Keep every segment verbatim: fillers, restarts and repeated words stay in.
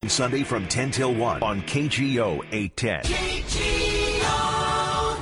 Sunday from ten till one on K G O eight ten. K G O.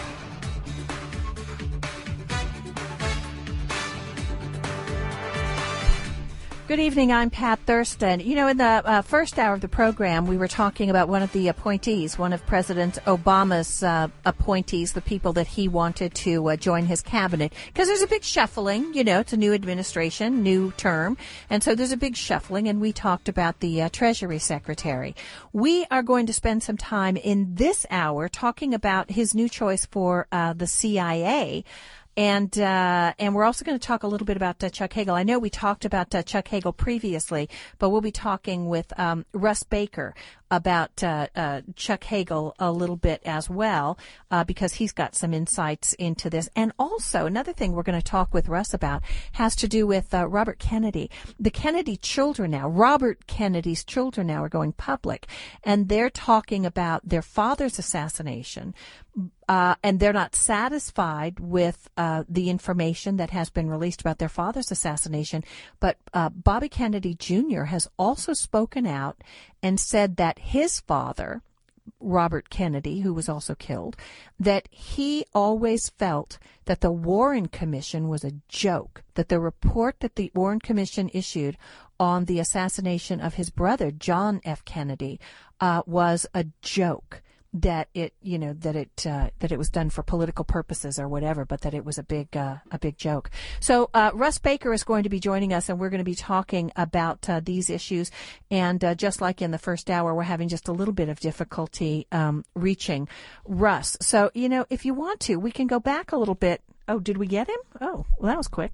Good evening. I'm Pat Thurston. You know, in the uh, first hour of the program, we were talking about one of the appointees, one of President Obama's uh, appointees, the people that he wanted to uh, join his cabinet. Because there's a big shuffling. You know, it's a new administration, new term. And so there's a big shuffling. And we talked about the uh, Treasury Secretary. We are going to spend some time in this hour talking about his new choice for uh, the C I A. And uh, and we're also going to talk a little bit about uh, Chuck Hagel. I know we talked about uh, Chuck Hagel previously, but we'll be talking with um, Russ Baker about uh, uh, Chuck Hagel a little bit as well, uh, because he's got some insights into this. And also, another thing we're going to talk with Russ about has to do with uh, Robert Kennedy. The Kennedy children now, Robert Kennedy's children now are going public, and they're talking about their father's assassination. Uh, and they're not satisfied with uh, the information that has been released about their father's assassination. But uh, Bobby Kennedy Junior has also spoken out and said that his father, Robert Kennedy, who was also killed, that he always felt that the Warren Commission was a joke, that the report that the Warren Commission issued on the assassination of his brother, John F. Kennedy, uh, was a joke. That it, you know, that it uh, that it was done for political purposes or whatever, but that it was a big uh, a big joke. So uh, Russ Baker is going to be joining us, and we're going to be talking about uh, these issues. And uh, just like in the first hour, we're having just a little bit of difficulty um, reaching Russ. So you know, if you want to, we can go back a little bit. Oh, did we get him? Oh, well, that was quick.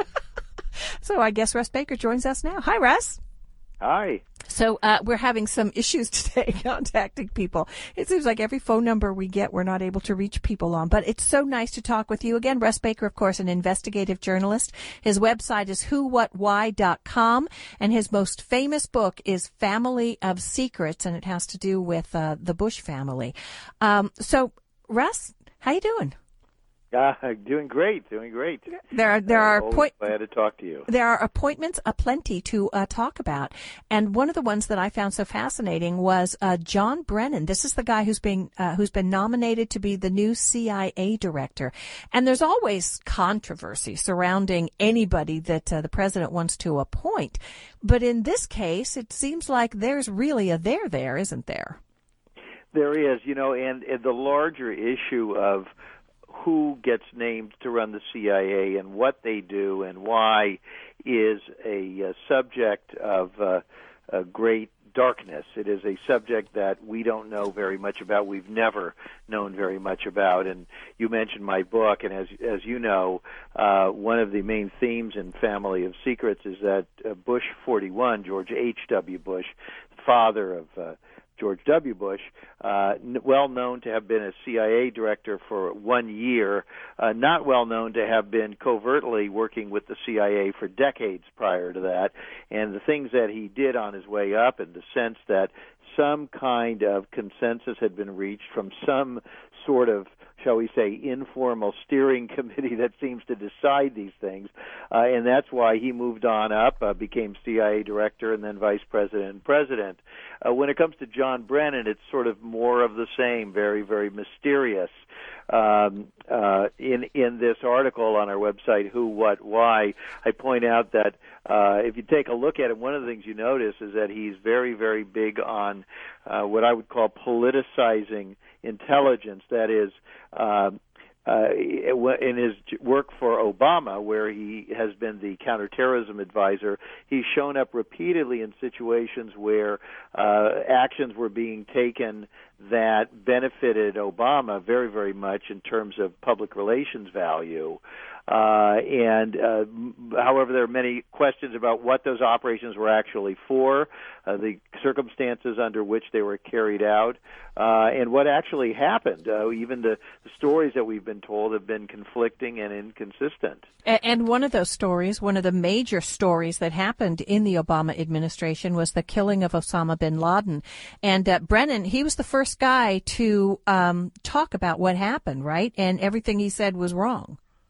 So I guess Russ Baker joins us now. Hi, Russ. Hi. So uh, we're having some issues today contacting people. It seems like every phone number we get, we're not able to reach people on. But it's so nice to talk with you again. Russ Baker, of course, an investigative journalist. His website is who what why dot com, and his most famous book is Family of Secrets, and it has to do with uh, the Bush family. Um, so, Russ, how you doing? Uh, doing great, doing great. There are there are uh, point, glad to talk to you. There are appointments aplenty to uh, talk about, and one of the ones that I found so fascinating was uh, John Brennan. This is the guy who's being uh, who's been nominated to be the new C I A director. And there's always controversy surrounding anybody that uh, the president wants to appoint, but in this case, it seems like there's really a there there, isn't there? There is, you know, and, and the larger issue of who gets named to run the C I A and what they do and why is a, a subject of uh, a great darkness. It is a subject that we don't know very much about. We've never known very much about. And you mentioned my book, and as as you know, uh, one of the main themes in Family of Secrets is that uh, Bush forty-one, George H W. Bush, father of uh, George W. Bush, uh, well known to have been a C I A director for one year, uh, not well known to have been covertly working with the C I A for decades prior to that, and the things that he did on his way up, and the sense that some kind of consensus had been reached from some sort of, shall we say, informal steering committee that seems to decide these things. Uh, and that's why he moved on up, uh, became C I A director, and then vice president and president. Uh, when it comes to John Brennan, it's sort of more of the same, very, very mysterious. Um, uh, in in this article on our website, Who, What, Why, I point out that uh, if you take a look at it, one of the things you notice is that he's very, very big on uh, what I would call politicizing intelligence. That is, uh, uh, in his work for Obama, where he has been the counterterrorism advisor, he's shown up repeatedly in situations where uh, actions were being taken that benefited Obama very, very much in terms of public relations value. Uh, and, uh, however, there are many questions about what those operations were actually for, uh, the circumstances under which they were carried out, uh, and what actually happened. Uh, even the, the stories that we've been told have been conflicting and inconsistent. And, and one of those stories, one of the major stories that happened in the Obama administration was the killing of Osama bin Laden. And uh, Brennan, he was the first guy to um, talk about what happened, right? And everything he said was wrong.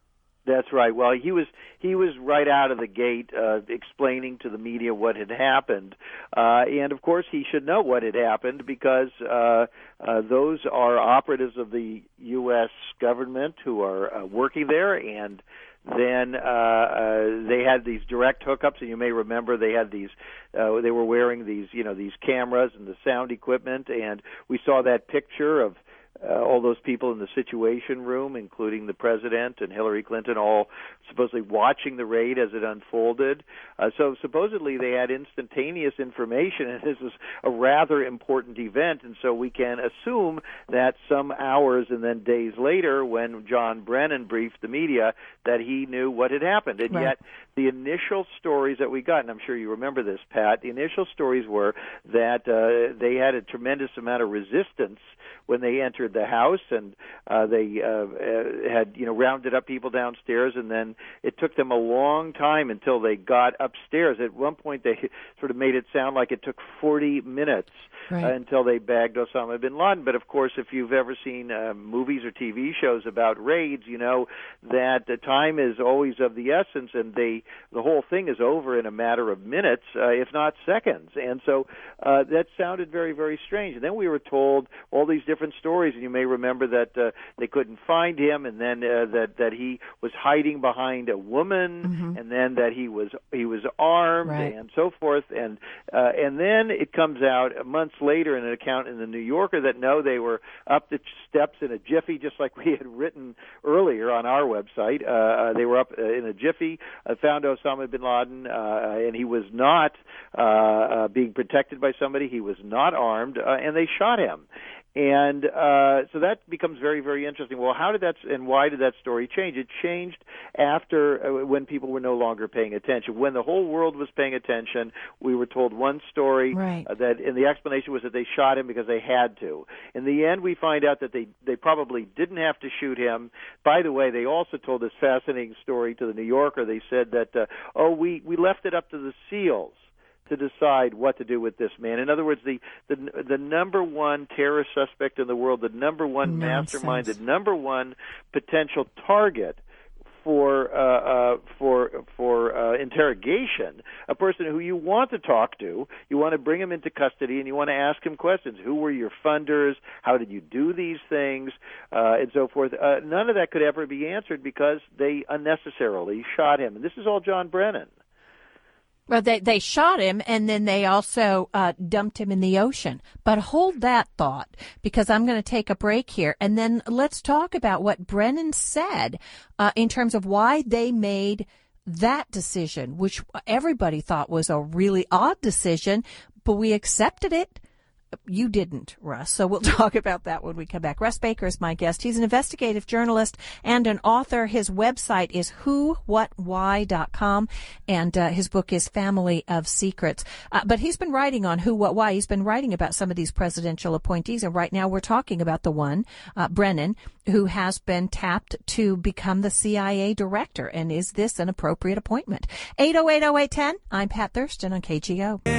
That's right. Well, he was he was right out of the gate uh, explaining to the media what had happened, uh, and of course he should know what had happened because uh, uh, those are operatives of the U S government who are uh, working there, and then uh, uh, they had these direct hookups, and you may remember they had these. Uh, they were wearing these, you know, these cameras and the sound equipment, and we saw that picture of. Uh, all those people in the Situation Room, including the president and Hillary Clinton, all supposedly watching the raid as it unfolded. Uh, so supposedly they had instantaneous information, and this was a rather important event. And so we can assume that some hours and then days later, when John Brennan briefed the media, that he knew what had happened. And right. yet the initial stories that we got, and I'm sure you remember this, Pat, the initial stories were that uh, they had a tremendous amount of resistance when they entered the house, and uh, they uh, uh, had, you know, rounded up people downstairs, and then it took them a long time until they got upstairs. At one point, they sort of made it sound like it took forty minutes right. uh, until they bagged Osama bin Laden. But of course, if you've ever seen uh, movies or T V shows about raids, you know that the time is always of the essence, and they the whole thing is over in a matter of minutes, uh, if not seconds. And so uh, that sounded very, very strange. And then we were told all these different different stories, and you may remember that uh, they couldn't find him, and then uh, that that he was hiding behind a woman, mm-hmm. and then that he was he was armed, right. and so forth, and uh, and then it comes out months later in an account in the New Yorker that no, they were up the steps in a jiffy, just like we had written earlier on our website. Uh, they were up uh, in a jiffy, uh, found Osama bin Laden, uh, and he was not uh, uh, being protected by somebody. He was not armed, uh, and they shot him. And uh, so that becomes very, very interesting. Well, how did that and why did that story change? It changed after uh, when people were no longer paying attention. When the whole world was paying attention, we were told one story right. uh, that, and the explanation was that they shot him because they had to. In the end, we find out that they they probably didn't have to shoot him. By the way, they also told this fascinating story to the New Yorker. They said that uh, oh, we we left it up to the SEALs to decide what to do with this man. In other words, the, the the number one terrorist suspect in the world, the number one Nonsense. mastermind, the number one potential target for uh, uh, for for uh, interrogation, a person who you want to talk to, you want to bring him into custody, and you want to ask him questions. Who were your funders? How did you do these things? Uh, and so forth. Uh, none of that could ever be answered because they unnecessarily shot him. And this is all John Brennan. Well, they, they shot him, and then they also uh, dumped him in the ocean. But hold that thought, because I'm going to take a break here, and then let's talk about what Brennan said uh, in terms of why they made that decision, which everybody thought was a really odd decision, but we accepted it. You didn't, Russ. So we'll talk about that when we come back. Russ Baker is my guest. He's an investigative journalist and an author. His website is who what why dot com, and uh, his book is Family of Secrets. Uh, but he's been writing on Who, What, Why. He's been writing about some of these presidential appointees, and right now we're talking about the one, uh, Brennan, who has been tapped to become the C I A director. And is this an appropriate appointment? eight oh eight oh eight one oh. I'm Pat Thurston on K G O.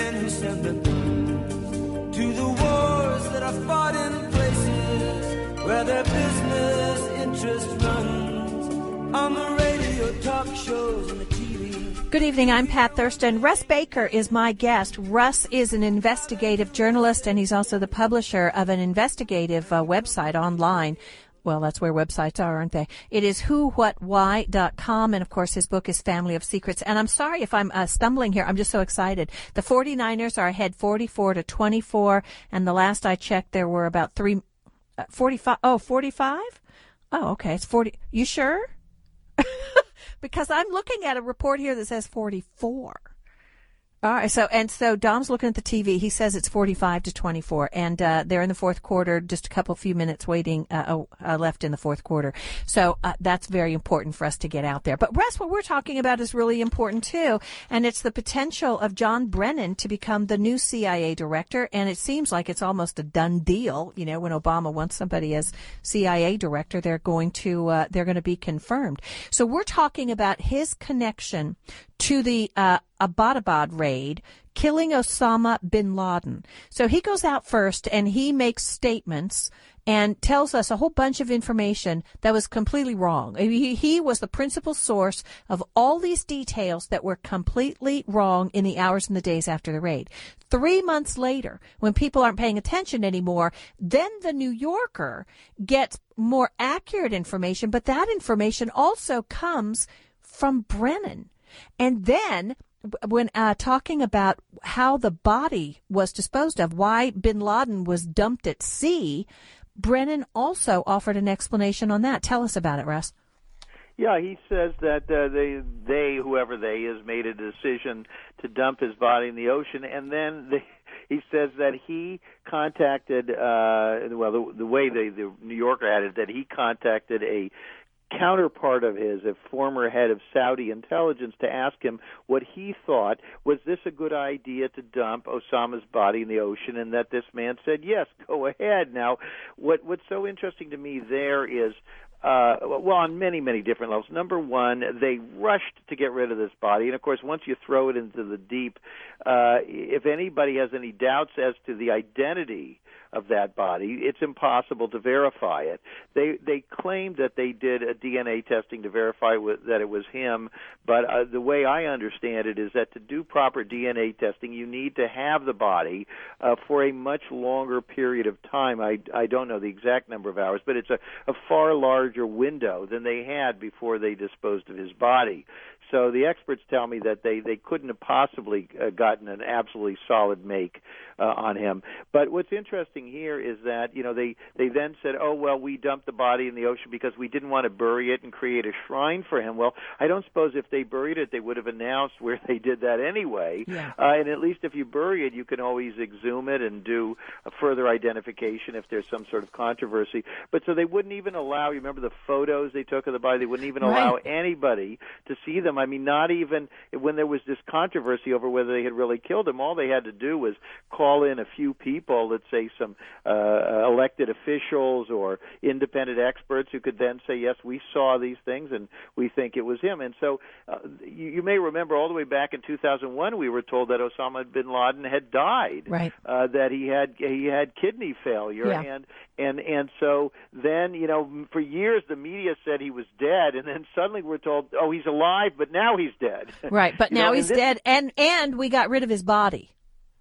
To the wars that are fought in places where their business interest runs, on the radio, talk shows, and the T V. Good evening, I'm Pat Thurston. Russ Baker is my guest. Russ is an investigative journalist, and he's also the publisher of an investigative uh, website online. Well, that's where websites are, aren't they? It is who what why dot com, and of course his book is Family of Secrets. And I'm sorry if I'm uh, stumbling here. I'm just so excited. The 49ers are ahead forty-four to twenty-four, and the last I checked there were about three, uh, forty-five, oh, forty-five? Oh, okay, it's forty. You sure? Because I'm looking at a report here that says forty-four. All right, so and so Dom's looking at the T V. He says it's forty-five to twenty-four, and uh, they're in the fourth quarter. Just a couple few minutes waiting uh, uh, left in the fourth quarter. So uh, that's very important for us to get out there. But Russ, what we're talking about is really important too, and it's the potential of John Brennan to become the new C I A director. And it seems like it's almost a done deal. You know, when Obama wants somebody as C I A director, they're going to uh, they're going to be confirmed. So we're talking about his connection to the uh, Abbottabad raid, killing Osama bin Laden. So he goes out first and he makes statements and tells us a whole bunch of information that was completely wrong. He, he was the principal source of all these details that were completely wrong in the hours and the days after the raid. Three months later, when people aren't paying attention anymore, then the New Yorker gets more accurate information, but that information also comes from Brennan. And then when uh, talking about how the body was disposed of, why bin Laden was dumped at sea, Brennan also offered an explanation on that. Tell us about it, Russ. Yeah, he says that uh, they, they, whoever they is, made a decision to dump his body in the ocean, and then they, he says that he contacted, uh, well, the, the way the, the New Yorker had it, that he contacted a counterpart of his, a former head of Saudi intelligence, to ask him what he thought. Was this a good idea to dump Osama's body in the ocean? And that this man said, yes, go ahead. Now, what what's so interesting to me there is, uh, well, on many, many different levels. Number one, they rushed to get rid of this body. And, of course, once you throw it into the deep, uh, if anybody has any doubts as to the identity of that body, it's impossible to verify it. They they claimed that they did a D N A testing to verify w- that it was him, but uh, the way I understand it is that to do proper D N A testing, you need to have the body uh, for a much longer period of time. I, I don't know the exact number of hours, but it's a, a far larger window than they had before they disposed of his body. So the experts tell me that they, they couldn't have possibly uh, gotten an absolutely solid make uh, on him. But what's interesting here is that, you know, they, they then said, oh, well, we dumped the body in the ocean because we didn't want to bury it and create a shrine for him. Well, I don't suppose if they buried it, they would have announced where they did that anyway. Yeah. Uh, and at least if you bury it, you can always exhume it and do a further identification if there's some sort of controversy. But so they wouldn't even allow, you remember the photos they took of the body? They wouldn't even allow Right. anybody to see them. I mean, not even when there was this controversy over whether they had really killed him, all they had to do was call in a few people, let's say some uh, elected officials or independent experts who could then say, yes, we saw these things and we think it was him. And so uh, you, you may remember all the way back in two thousand one, we were told that Osama bin Laden had died, right. uh, that he had he had kidney failure, yeah. and and and so then, you know, for years the media said he was dead, and then suddenly we're told, oh, he's alive, but now he's dead. Right, but now know, he's this, dead, and and we got rid of his body.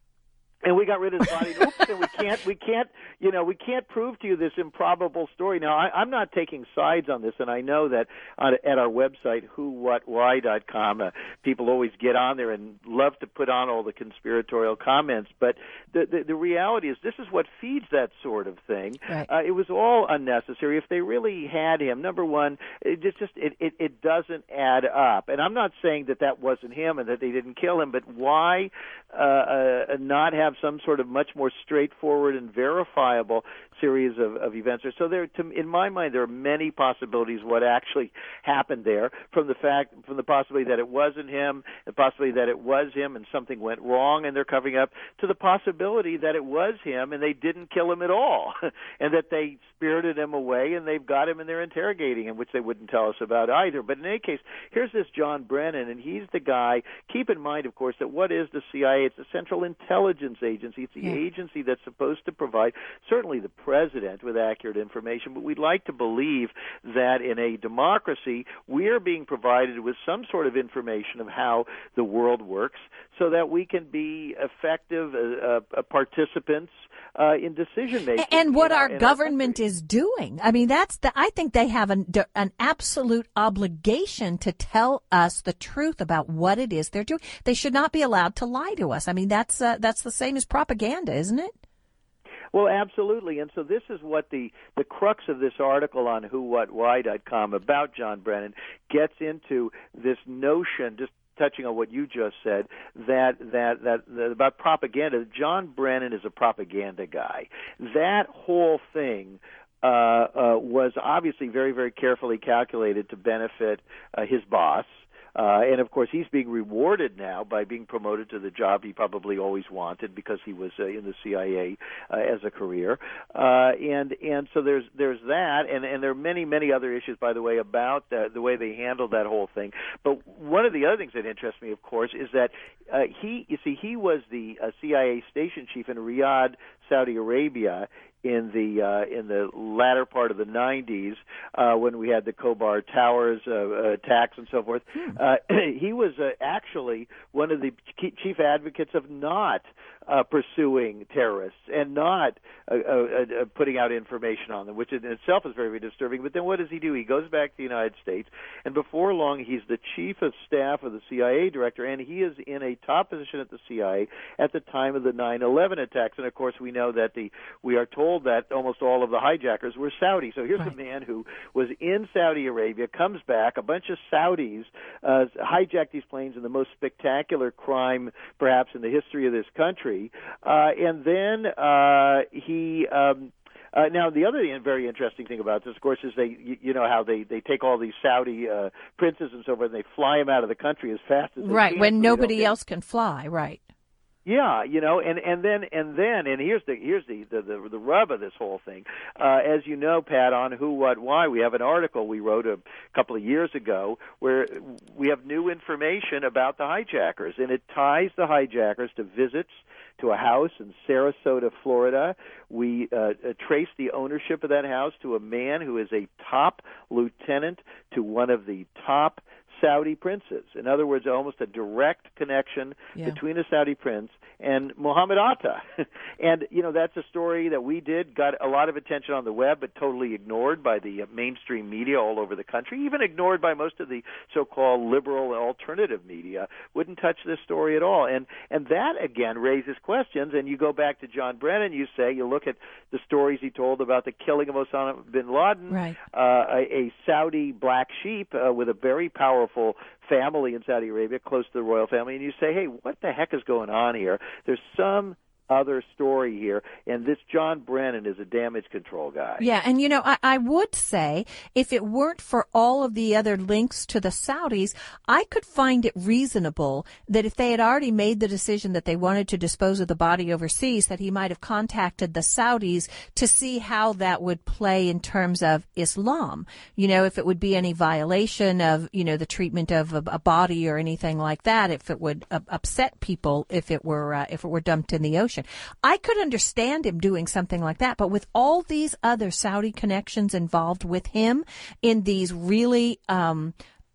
And we got rid of his body. Oops, and we can't, we can't, you know, we can't prove to you this improbable story. Now, I, I'm not taking sides on this, and I know that on, at our website, who what why dot com, uh, people always get on there and love to put on all the conspiratorial comments. But the the, the reality is, this is what feeds that sort of thing. Right. Uh, it was all unnecessary. If they really had him, number one, it just, just it, it, it doesn't add up. And I'm not saying that that wasn't him and that they didn't kill him, but why uh, uh, not have some sort of much more straightforward and verifiable series of, of events? Or so there, to, in my mind, there are many possibilities what actually happened there. From the fact, from the possibility that it wasn't him, the possibility that it was him and something went wrong and they're covering up, to the possibility that it was him and they didn't kill him at all, and that they spirited him away and they've got him and they're interrogating him, which they wouldn't tell us about either. But in any case, here's this John Brennan, and he's the guy. Keep in mind, of course, that what is the C I A? It's a Central Intelligence Agency. It's the yeah. agency that's supposed to provide certainly the president with accurate information, but we'd like to believe that in a democracy we're being provided with some sort of information of how the world works so that we can be effective uh, uh, participants uh, in decision making. And what our, our government our is doing. I mean, that's the, I think they have an, an absolute obligation to tell us the truth about what it is they're doing. They should not be allowed to lie to us. I mean, that's uh, that's the same as propaganda, isn't it? Well, absolutely. And so this is what the, the crux of this article on who what why dot com about John Brennan gets into, this notion, just touching on what you just said, that, that, that, that about propaganda. John Brennan is a propaganda guy. That whole thing uh, uh, was obviously very, very carefully calculated to benefit uh, his boss. Uh, and, of course, he's being rewarded now by being promoted to the job he probably always wanted because he was uh, in the C I A uh, as a career. Uh, and and so there's there's that, and, and there are many, many other issues, by the way, about uh, the way they handled that whole thing. But one of the other things that interests me, of course, is that uh, he, you see, he was the uh, C I A station chief in Riyadh, Saudi Arabia, in the uh, in the latter part of the nineties uh, when we had the Khobar Towers uh, attacks and so forth. Hmm. Uh, he was uh, actually one of the chief advocates of not uh, pursuing terrorists and not uh, uh, uh, putting out information on them, which in itself is very, very disturbing. But then what does he do? He goes back to the United States, and before long he's the chief of staff of the C I A director, and he is in a top position at the C I A at the time of the nine eleven attacks. And, of course, we know that the we are told that almost all of the hijackers were Saudi. So here's right. a man who was in Saudi Arabia, comes back, a bunch of Saudis uh, hijacked these planes in the most spectacular crime perhaps in the history of this country. Uh, and then uh, he... Um, Uh, now, the other very interesting thing about this, of course, is they, you, you know, how they, they take all these Saudi uh, princes and so forth, and they fly them out of the country as fast as they right, can. when so nobody else can fly, right. Yeah, you know, and, and then and then and here's the here's the the, the, the rub of this whole thing. Uh, as you know, Pat, on Who, What, Why, we have an article we wrote a couple of years ago where we have new information about the hijackers, and it ties the hijackers to visits to a house in Sarasota, Florida. We uh, trace the ownership of that house to a man who is a top lieutenant to one of the top Saudi princes. In other words, almost a direct connection yeah. between a Saudi prince and Mohammed Atta. And, you know, that's a story that we did, got a lot of attention on the web, but totally ignored by the mainstream media all over the country, even ignored by most of the so-called liberal and alternative media. Wouldn't touch this story at all. And and that, again, raises questions. And you go back to John Brennan, you say, you look at the stories he told about the killing of Osama bin Laden, right. uh, a, a Saudi black sheep uh, with a very powerful family in Saudi Arabia, close to the royal family, and you say, hey, what the heck is going on here? There's some other story here, and this John Brennan is a damage control guy. Yeah, and you know, I, I would say if it weren't for all of the other links to the Saudis, I could find it reasonable that if they had already made the decision that they wanted to dispose of the body overseas, that he might have contacted the Saudis to see how that would play in terms of Islam. You know, if it would be any violation of, you know, the treatment of a, a body or anything like that, if it would uh, upset people if it were uh, if it were dumped in the ocean. I could understand him doing something like that, but with all these other Saudi connections involved with him in these really um,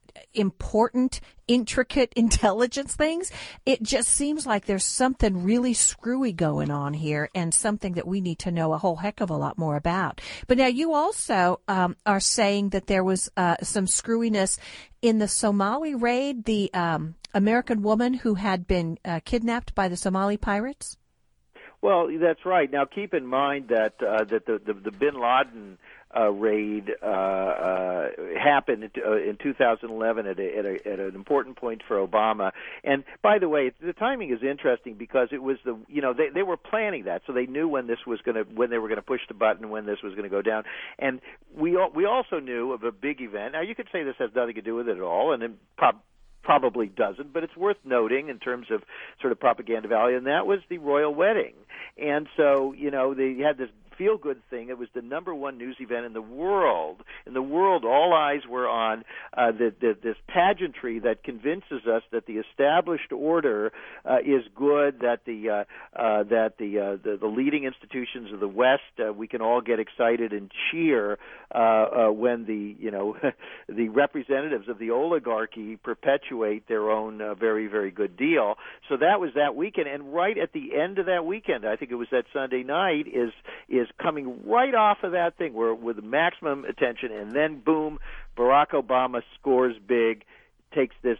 important, intricate intelligence things, it just seems like there's something really screwy going on here and something that we need to know a whole heck of a lot more about. But now you also um, are saying that there was uh, some screwiness in the Somali raid, the um, American woman who had been uh, kidnapped by the Somali pirates? Well, that's right. Now, keep in mind that uh, that the, the, the Bin Laden uh, raid uh, uh, happened uh, in two thousand eleven at, a, at, a, at an important point for Obama. And by the way, the timing is interesting because it was the you know they they were planning that, so they knew when this was going to when they were going to push the button, when this was going to go down. And we we also knew of a big event. Now, you could say this has nothing to do with it at all, and it probably. Probably doesn't, but it's worth noting in terms of sort of propaganda value, and that was the royal wedding. And so, you know, they had this feel-good thing. It was the number one news event in the world. In the world, all eyes were on uh, the, the, this pageantry that convinces us that the established order uh, is good, that the uh, uh, that the, uh, the the leading institutions of the West, uh, we can all get excited and cheer uh, uh, when the you know the representatives of the oligarchy perpetuate their own uh, very very good deal. So that was that weekend, and right at the end of that weekend, I think it was that Sunday night, is is coming right off of that thing where with maximum attention, and then boom, Barack Obama scores big, takes this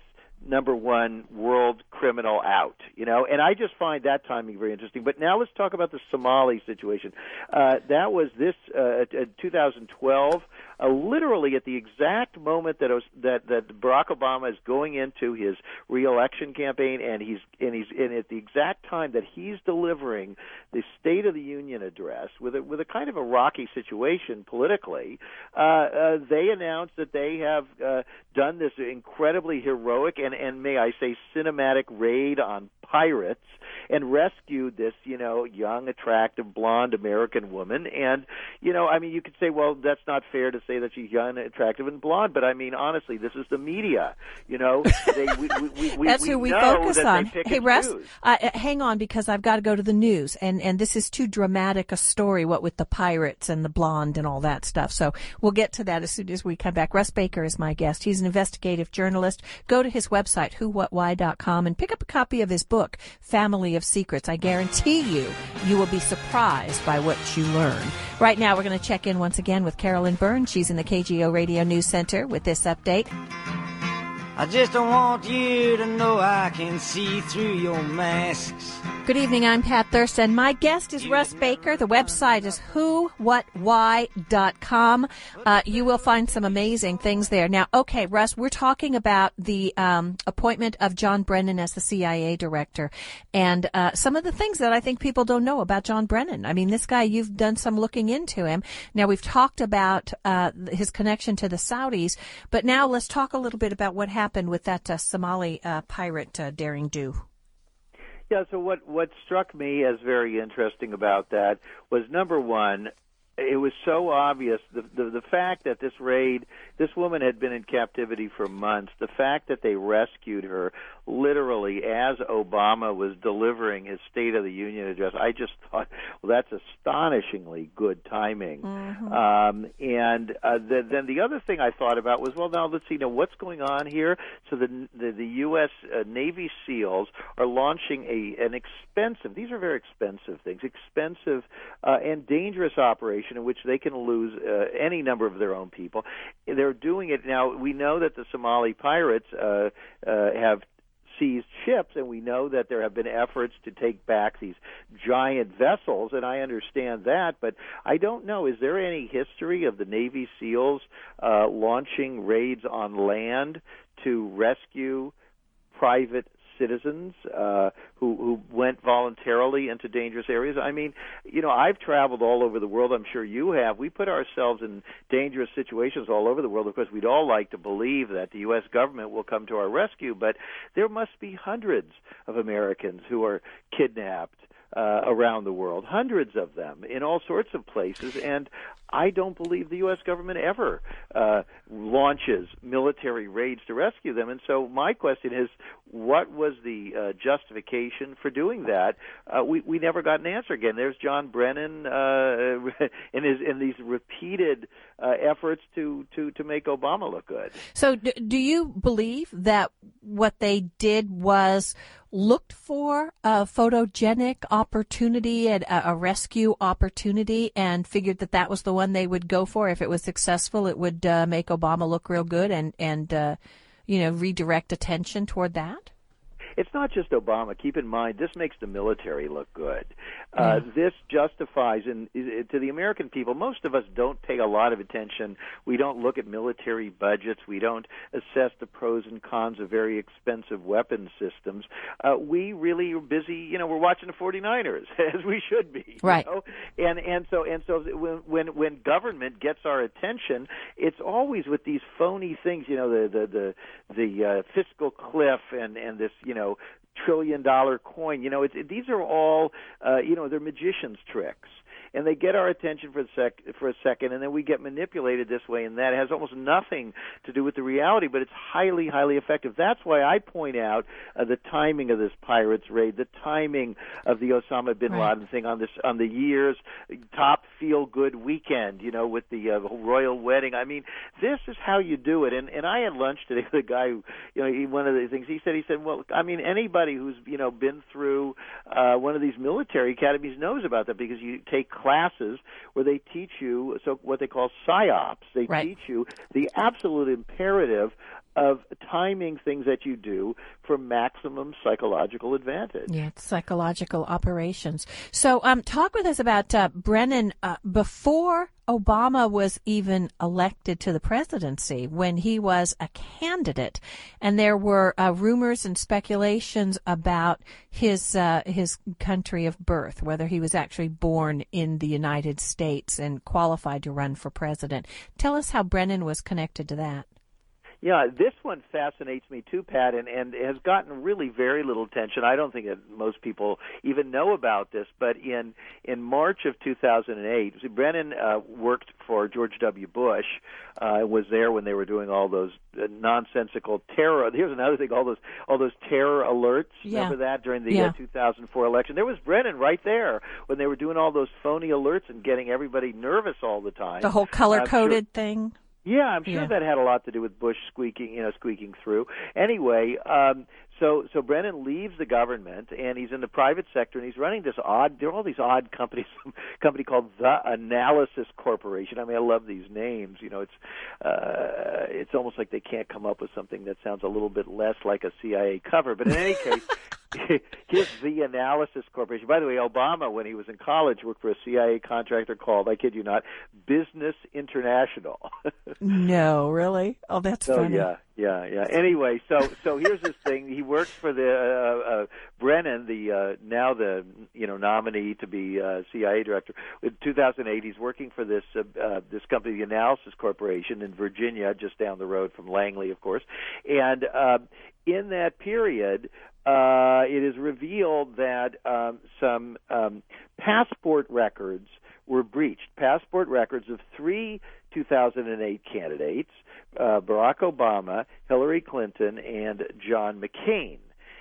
number one world criminal out, you know, and I just find that timing very interesting. But now let's talk about the Somali situation. Uh, that was this uh, two thousand twelve, uh, literally at the exact moment that, was, that that Barack Obama is going into his re-election campaign, and he's and he's and at the exact time that he's delivering the State of the Union address with a, with a kind of a rocky situation politically. Uh, uh, they announced that they have uh, done this incredibly heroic and, and may I say cinematic raid on pirates and rescued this, you know, young, attractive, blonde American woman. And, you know, I mean, you could say, well, that's not fair to say that she's young, attractive, and blonde. But, I mean, honestly, this is the media, you know. They, we, we, we, that's we who we know focus that on. they pick Hey, and Russ, choose. uh, hang on, because I've got to go to the news. And, and this is too dramatic a story, what with the pirates and the blonde and all that stuff. So we'll get to that as soon as we come back. Russ Baker is my guest. He's an investigative journalist. Go to his website, who what why dot com, and pick up a copy of his book, Family of Secrets. I guarantee you, you will be surprised by what you learn. Right now, we're going to check in once again with Carolyn Byrne. She's in the K G O Radio News Center with this update. I just don't want you to know I can see through your masks. Good evening, I'm Pat Thurston. My guest is Russ Baker. The website is who what why dot com. Uh, you will find some amazing things there. Now, okay, Russ, we're talking about the um, appointment of John Brennan as the C I A director and uh, some of the things that I think people don't know about John Brennan. I mean, this guy, you've done some looking into him. Now, we've talked about uh, his connection to the Saudis, but now let's talk a little bit about what happened with that uh, Somali uh, pirate uh, Daring Do. Yeah, so what, what struck me as very interesting about that was, number one, it was so obvious, the, the the fact that this raid, this woman had been in captivity for months, the fact that they rescued her literally as Obama was delivering his State of the Union address, I just thought, well, that's astonishingly good timing. Mm-hmm. Um, and uh, the, then the other thing I thought about was, well, now let's see, now what's going on here? So the the, the U S Uh, Navy SEALs are launching a an expensive, these are very expensive things, expensive uh, and dangerous operation in which they can lose uh, any number of their own people. They're doing it now. We know that the Somali pirates uh, uh, have seized ships, and we know that there have been efforts to take back these giant vessels, and I understand that, but I don't know, is there any history of the Navy SEALs uh, launching raids on land to rescue private citizens uh, who, who went voluntarily into dangerous areas? I mean, you know, I've traveled all over the world. I'm sure you have. We put ourselves in dangerous situations all over the world. Of course, we'd all like to believe that the U S government will come to our rescue, but there must be hundreds of Americans who are kidnapped uh, around the world, hundreds of them in all sorts of places, and I don't believe the U S government ever uh, launches military raids to rescue them. And so my question is, what was the uh, justification for doing that? Uh, we, we never got an answer. Again, there's John Brennan uh, in, his, in these repeated uh, efforts to, to, to make Obama look good. So do, do you believe that what they did was looked for a photogenic opportunity and a, a rescue opportunity and figured that that was the one they would go for? If it was successful, it would uh, make Obama look real good and, and uh, you know, redirect attention toward that? It's not just Obama. Keep in mind, this makes the military look good. Uh, yeah. This justifies, and to the American people, most of us don't pay a lot of attention. We don't look at military budgets. We don't assess the pros and cons of very expensive weapons systems. Uh, we really are busy, you know, we're watching the forty-niners, as we should be. Right. You know? And and so and so when, when when government gets our attention, it's always with these phony things, you know, the the the, the uh, fiscal cliff and, and this, you know, trillion dollar coin. You know, it's, it, these are all, uh, you know, they're magician's tricks. And they get our attention for a, sec, for a second, and then we get manipulated this way, and that has almost nothing to do with the reality, but it's highly, highly effective. That's why I point out uh, the timing of this pirates raid, the timing of the Osama bin right. Laden thing on this on the year's top feel-good weekend, you know, with the uh, royal wedding. I mean, this is how you do it. And and I had lunch today with a guy who, you know, he, one of the things he said, he said, well, I mean, anybody who's, you know, been through uh, one of these military academies knows about that, because you take classes where they teach you so what they call psyops. They right. teach you the absolute imperative of timing things that you do for maximum psychological advantage. Yeah, it's psychological operations. So um, talk with us about uh, Brennan uh, before Obama was even elected to the presidency, when he was a candidate, and there were uh, rumors and speculations about his uh, his country of birth, whether he was actually born in the United States and qualified to run for president. Tell us how Brennan was connected to that. Yeah, this one fascinates me too, Pat, and, and has gotten really very little attention. I don't think that most people even know about this, but in in March of two thousand eight, Brennan uh, worked for George W. Bush, uh, was there when they were doing all those uh, nonsensical terror. Here's another thing, all those all those terror alerts. Yeah. Remember that during the yeah. uh, two thousand four election? There was Brennan right there when they were doing all those phony alerts and getting everybody nervous all the time. The whole color-coded sure. thing. Yeah, I'm sure yeah. that had a lot to do with Bush squeaking, you know, squeaking through. Anyway, um, so so Brennan leaves the government and he's in the private sector and he's running this odd. There are all these odd companies. Some company called The Analysis Corporation. I mean, I love these names. You know, it's uh, it's almost like they can't come up with something that sounds a little bit less like a C I A cover. But in any case. Here's The Analysis Corporation. By the way, Obama, when he was in college, worked for a C I A contractor called, I kid you not, Business International. No, really? Oh, that's so, funny. Yeah, yeah, yeah. Anyway, so so here's this thing. He works for the uh, uh, Brennan, the uh, now the you know nominee to be uh, C I A director. In two thousand eight, he's working for this uh, uh, this company, The Analysis Corporation, in Virginia, just down the road from Langley, of course. And uh, in that period, Uh, it is revealed that um, some um, passport records were breached. Passport records of three two thousand eight candidates, uh, Barack Obama, Hillary Clinton, and John McCain.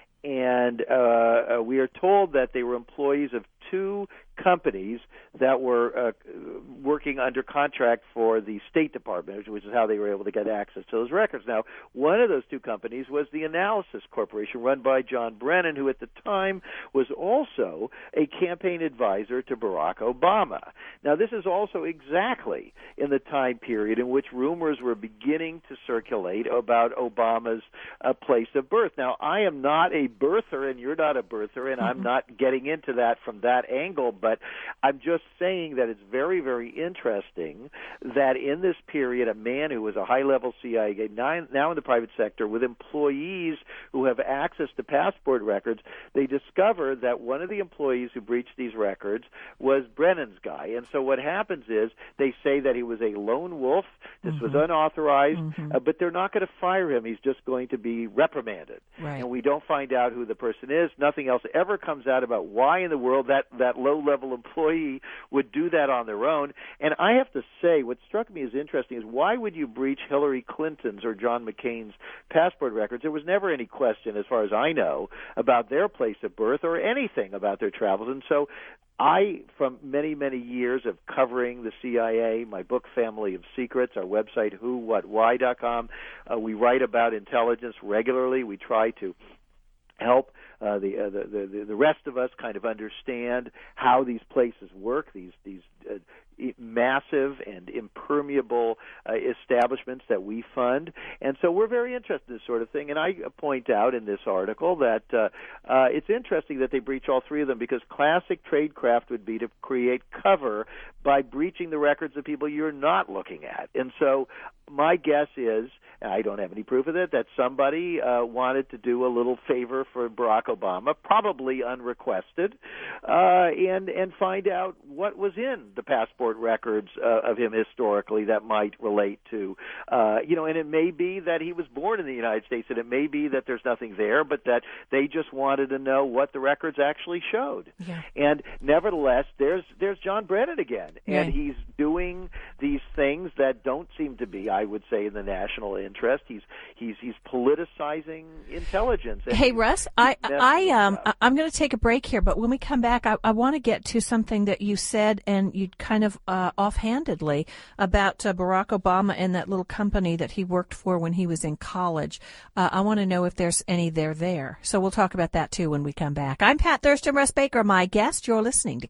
And uh, we are told that they were employees of two companies that were uh, working under contract for the State Department, which is how they were able to get access to those records. Now, one of those two companies was the Analysis Corporation, run by John Brennan, who at the time was also a campaign advisor to Barack Obama. Now, this is also exactly in the time period in which rumors were beginning to circulate about Obama's uh, place of birth. Now, I am not a birther, and you're not a birther, and mm-hmm. I'm not getting into that from that angle, but I'm just saying that it's very, very interesting that in this period, a man who was a high-level C I A, now in the private sector, with employees who have access to passport records, they discover that one of the employees who breached these records was Brennan's guy. And so what happens is they say that he was a lone wolf, this mm-hmm. was unauthorized, mm-hmm. uh, but they're not going to fire him. He's just going to be reprimanded. Right. And we don't find out who the person is. Nothing else ever comes out about why in the world that, that low-level employee would do that on their own. And I have to say, what struck me as interesting is why would you breach Hillary Clinton's or John McCain's passport records? There was never any question, as far as I know, about their place of birth or anything about their travels. And so I, from many, many years of covering the C I A, my book Family of Secrets, our website who what why dot com, uh, we write about intelligence regularly. We try to help uh, the, uh, the the the rest of us kind of understand how these places work, these these uh, massive and impermeable uh, establishments that we fund. And so we're very interested in this sort of thing. And I point out in this article that uh, uh, it's interesting that they breach all three of them, because classic tradecraft would be to create cover by breaching the records of people you're not looking at. And so my guess is, and I don't have any proof of it, that somebody uh, wanted to do a little favor for Barack Obama, probably unrequested, uh, and and find out what was in the passport records uh, of him historically that might relate to, uh, you know, and it may be that he was born in the United States, and it may be that there's nothing there, but that they just wanted to know what the records actually showed. Yeah. And nevertheless, there's there's John Brennan again, yeah. and he's doing these things that don't seem to be, I would say, in the national interest. He's he's he's politicizing intelligence. Hey, Russ, I I um up. I'm going to take a break here, but when we come back, I, I want to get to something that you said, and you kind of uh, offhandedly about uh, Barack Obama and that little company that he worked for when he was in college. Uh, I want to know if there's any there there. So we'll talk about that too when we come back. I'm Pat Thurston, Russ Baker, my guest. You're listening to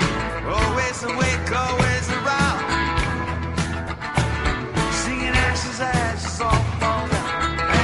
Always awake, always around, singing ashes, ashes all fall down.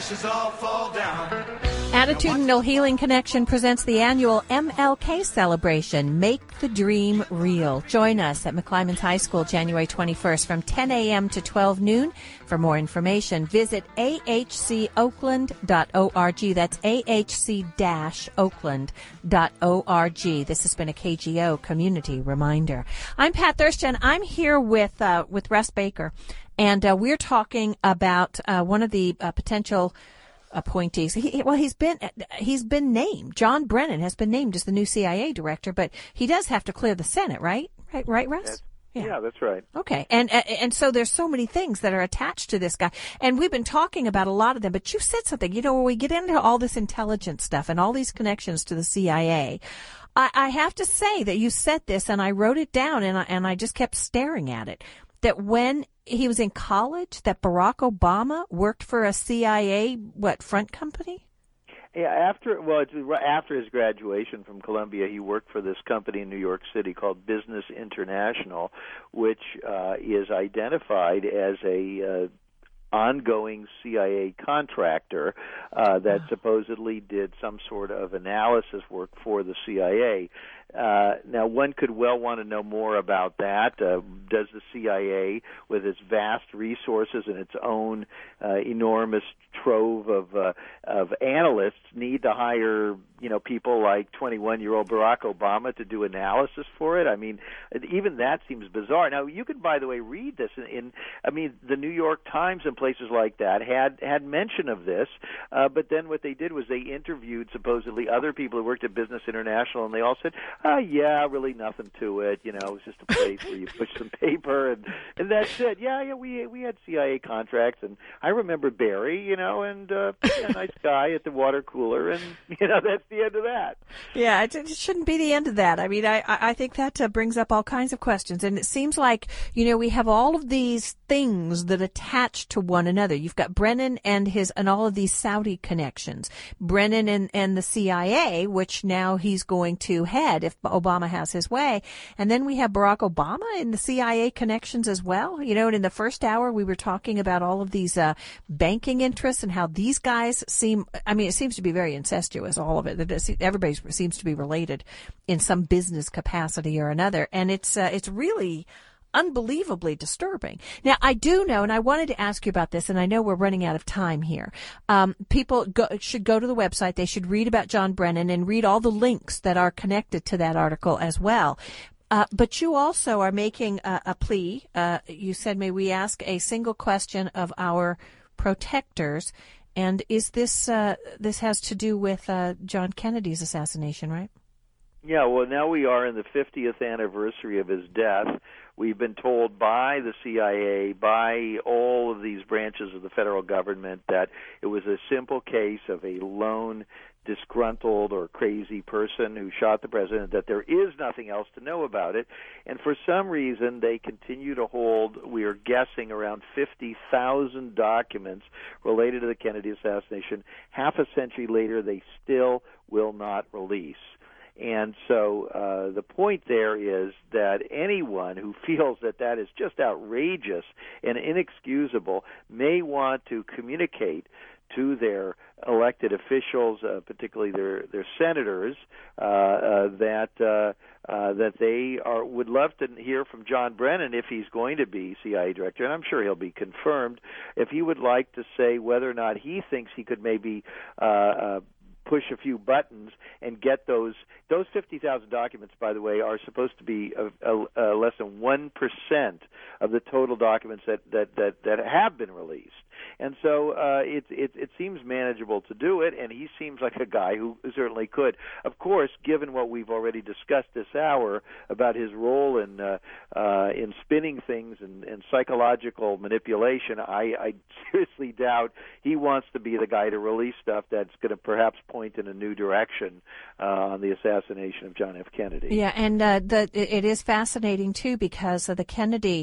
ashes all fall down. Attitudinal Healing Connection presents the annual M L K celebration, Make the Dream Real. Join us at McClymonds High School January twenty-first from ten a.m. to twelve noon. For more information, visit a h c oakland dot org. That's a h c dash oakland dot org. This has been a K G O community reminder. I'm Pat Thurston. I'm here with uh, with Russ Baker, and uh, we're talking about uh, one of the uh, potential appointees. He, well, he's been he's been named. John Brennan has been named as the new C I A director, but he does have to clear the Senate, right? Right, right, Russ? That's, yeah. yeah, that's right. Okay, and and so there's so many things that are attached to this guy, and we've been talking about a lot of them. But you said something. You know, when we get into all this intelligence stuff and all these connections to the C I A, I, I have to say that you said this, and I wrote it down, and I, and I just kept staring at it. That when he was in college, that Barack Obama worked for a C I A, what, front company? Yeah, after well, it's after his graduation from Columbia, he worked for this company in New York City called Business International, which uh, is identified as a uh, ongoing C I A contractor uh, that supposedly did some sort of analysis work for the C I A. Uh, now, one could well want to know more about that. Uh, does the C I A, with its vast resources and its own uh, enormous trove of uh, of analysts, need to hire, you know, people like twenty-one-year-old Barack Obama to do analysis for it? I mean, even that seems bizarre. Now, you can, by the way, read this in, in I mean, the New York Times and places like that had had mention of this, uh, but then what they did was they interviewed supposedly other people who worked at Business International, and they all said, Uh, yeah, really nothing to it. You know, it was just a place where you push some paper, and, and that's it. Yeah, yeah, we we had C I A contracts, and I remember Barry, you know, and uh, a nice guy at the water cooler, and, you know, that's the end of that. Yeah, it, it shouldn't be the end of that. I mean, I, I think that uh, brings up all kinds of questions, and it seems like, you know, we have all of these things that attach to one another. You've got Brennan and his and all of these Saudi connections, Brennan and, and the C I A, which now he's going to head if Obama has his way. And then we have Barack Obama in the C I A connections as well. You know, and in the first hour, we were talking about all of these uh, banking interests and how these guys seem, I mean, it seems to be very incestuous, all of it. Everybody seems to be related in some business capacity or another. And it's, uh, it's really unbelievably disturbing. Now, I do know, and I wanted to ask you about this, and I know we're running out of time here. Um, people go, should go to the website. They should read about John Brennan and read all the links that are connected to that article as well. Uh, but you also are making a, a plea. Uh, you said, may we ask a single question of our protectors? And is this, uh, this has to do with uh, John Kennedy's assassination, right? Yeah, well, now we are in the fiftieth anniversary of his death. We've been told by the C I A, by all of these branches of the federal government, that it was a simple case of a lone, disgruntled or crazy person who shot the president, that there is nothing else to know about it. And for some reason, they continue to hold, we are guessing, around fifty thousand documents related to the Kennedy assassination. Half a century later, they still will not release. And so uh, the point there is that anyone who feels that that is just outrageous and inexcusable may want to communicate to their elected officials, uh, particularly their their senators, uh, uh, that uh, uh, that they are would love to hear from John Brennan if he's going to be C I A director, and I'm sure he'll be confirmed. If he would like to say whether or not he thinks he could maybe uh, uh, push a few buttons and get those those fifty thousand documents, by the way, are supposed to be a, a, a less than one percent of the total documents that, that, that, that have been released. And so uh, it, it, it seems manageable to do it, and he seems like a guy who certainly could. Of course, given what we've already discussed this hour about his role in uh, uh, in spinning things and, and psychological manipulation, I, I seriously doubt he wants to be the guy to release stuff that's going to perhaps point in a new direction uh, on the assassination of John F. Kennedy. Yeah, and uh, the, it is fascinating, too, because uh, the Kennedy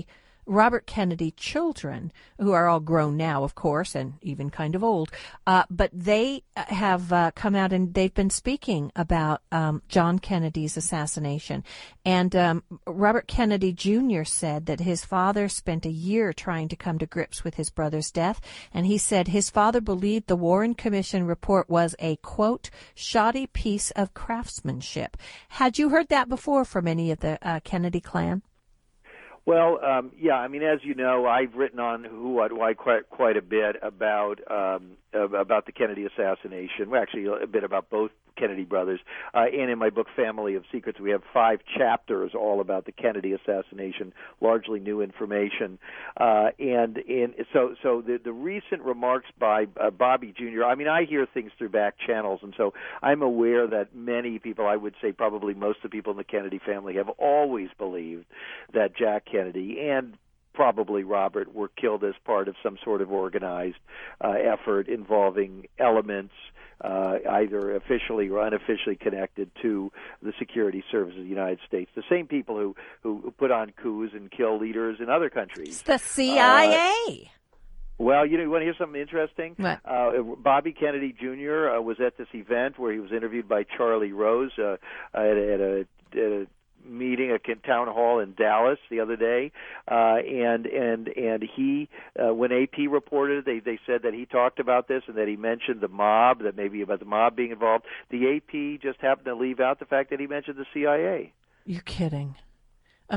Robert Kennedy children, who are all grown now, of course, and even kind of old, uh, but they have uh, come out and they've been speaking about um, John Kennedy's assassination. And um, Robert Kennedy Junior said that his father spent a year trying to come to grips with his brother's death, and he said his father believed the Warren Commission report was a, quote, shoddy piece of craftsmanship. Had you heard that before from any of the uh, Kennedy clan? Well, um, yeah, I mean, as you know, I've written on Who, What, Why quite quite a bit about um, about the Kennedy assassination. Well, actually, a bit about both Kennedy brothers. Uh, and in my book, Family of Secrets, we have five chapters all about the Kennedy assassination, largely new information. Uh, and and so so the, the recent remarks by uh, Bobby Junior, I mean, I hear things through back channels, and so I'm aware that many people, I would say probably most of the people in the Kennedy family, have always believed that Jack Kennedy and probably Robert were killed as part of some sort of organized uh, effort involving elements uh, either officially or unofficially connected to the security services of the United States. The same people who, who put on coups and kill leaders in other countries. It's the C I A. Uh, Well, you know, you want to hear something interesting? What? Uh, Bobby Kennedy Junior Uh, was at this event where he was interviewed by Charlie Rose uh, at, at, a, at a meeting, a town hall in Dallas the other day, uh, and and and he, uh, when A P reported, they they said that he talked about this and that he mentioned the mob, that maybe about the mob being involved. The A P just happened to leave out the fact that he mentioned the C I A. You're kidding. Uh,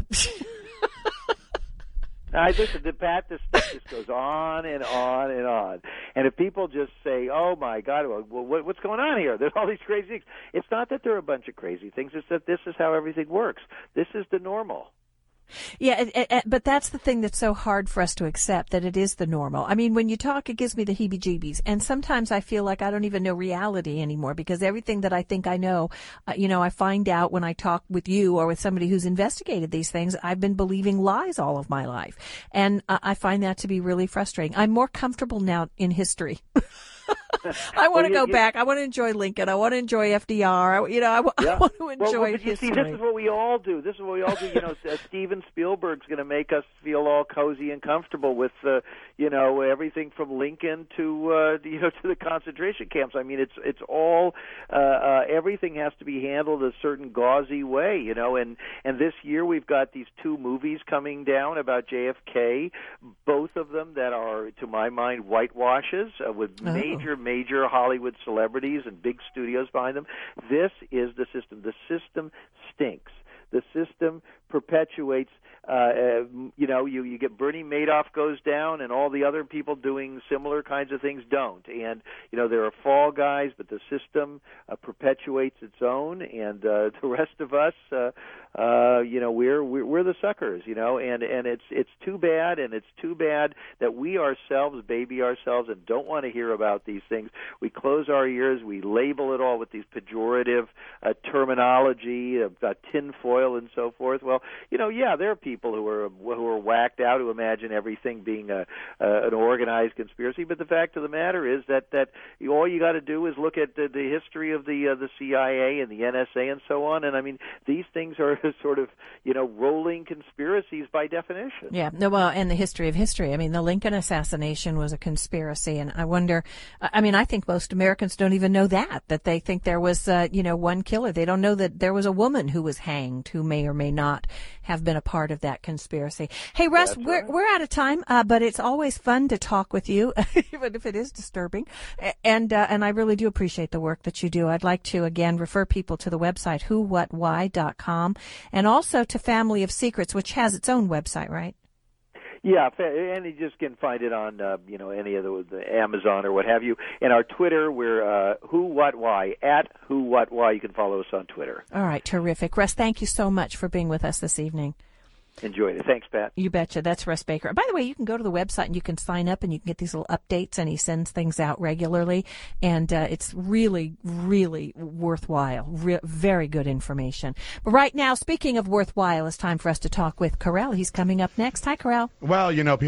I listen, the Pat, this stuff just goes on and on and on. And if people just say, "Oh my God, well, what, what's going on here?" There's all these crazy things. It's not that there are a bunch of crazy things. It's that this is how everything works. This is the normal. Yeah, it, it, but that's the thing that's so hard for us to accept, that it is the normal. I mean, when you talk, it gives me the heebie-jeebies. And sometimes I feel like I don't even know reality anymore, because everything that I think I know, uh, you know, I find out when I talk with you or with somebody who's investigated these things. I've been believing lies all of my life. And uh, I find that to be really frustrating. I'm more comfortable now in history. I want to well, go you, back. I want to enjoy Lincoln. I want to enjoy F D R. I, you know, I, w- yeah. I want to enjoy well, well, history. See, this is what we all do. This is what we all do. You know, Steven Spielberg's going to make us feel all cozy and comfortable with, uh, you know, everything from Lincoln to, uh, you know, to the concentration camps. I mean, it's it's all uh, uh, everything has to be handled a certain gauzy way, you know. And and this year we've got these two movies coming down about J F K, both of them that are, to my mind, whitewashes uh, with Oh. major, major Hollywood celebrities and big studios behind them. This is the system. The system stinks. The system perpetuates, uh, uh, you know, you, you get Bernie Madoff goes down and all the other people doing similar kinds of things don't. And, you know, there are fall guys, but the system uh, perpetuates its own. And uh, the rest of us, uh, uh, you know, we're, we're we're the suckers, you know, and, and it's it's too bad, and it's too bad that we ourselves baby ourselves and don't want to hear about these things. We close our ears, we label it all with these pejorative uh, terminology, uh, tinfoil and so forth. Well, you know, yeah, there are people who are who are whacked out who imagine everything being a, uh, an organized conspiracy, but the fact of the matter is that that you, all you got to do is look at the, the history of the uh, the C I A and the N S A and so on, and I mean, these things are sort of, you know, rolling conspiracies by definition. Yeah, no, well, and the history of history. I mean, the Lincoln assassination was a conspiracy, and I wonder, I mean, I think most Americans don't even know that, that they think there was, uh, you know, one killer. They don't know that there was a woman who was hanged who may or may not have been a part of that conspiracy. Hey, Russ, That's we're right. we're out of time, uh, but it's always fun to talk with you, even if it is disturbing. And uh, and I really do appreciate the work that you do. I'd like to, again, refer people to the website who what why dot com, and also to Family of Secrets, which has its own website, right? Yeah, and you just can find it on, uh, you know, any of the, the Amazon or what have you. And our Twitter, we're uh, who, what, why, at who, what, why. You can follow us on Twitter. All right, terrific. Russ, thank you so much for being with us this evening. Enjoyed it. Thanks, Pat. You betcha. That's Russ Baker. By the way, you can go to the website and you can sign up and you can get these little updates, and he sends things out regularly. And uh, it's really, really worthwhile. Re- very good information. But right now, speaking of worthwhile, it's time for us to talk with Carell. He's coming up next. Hi, Carell. Well, you know,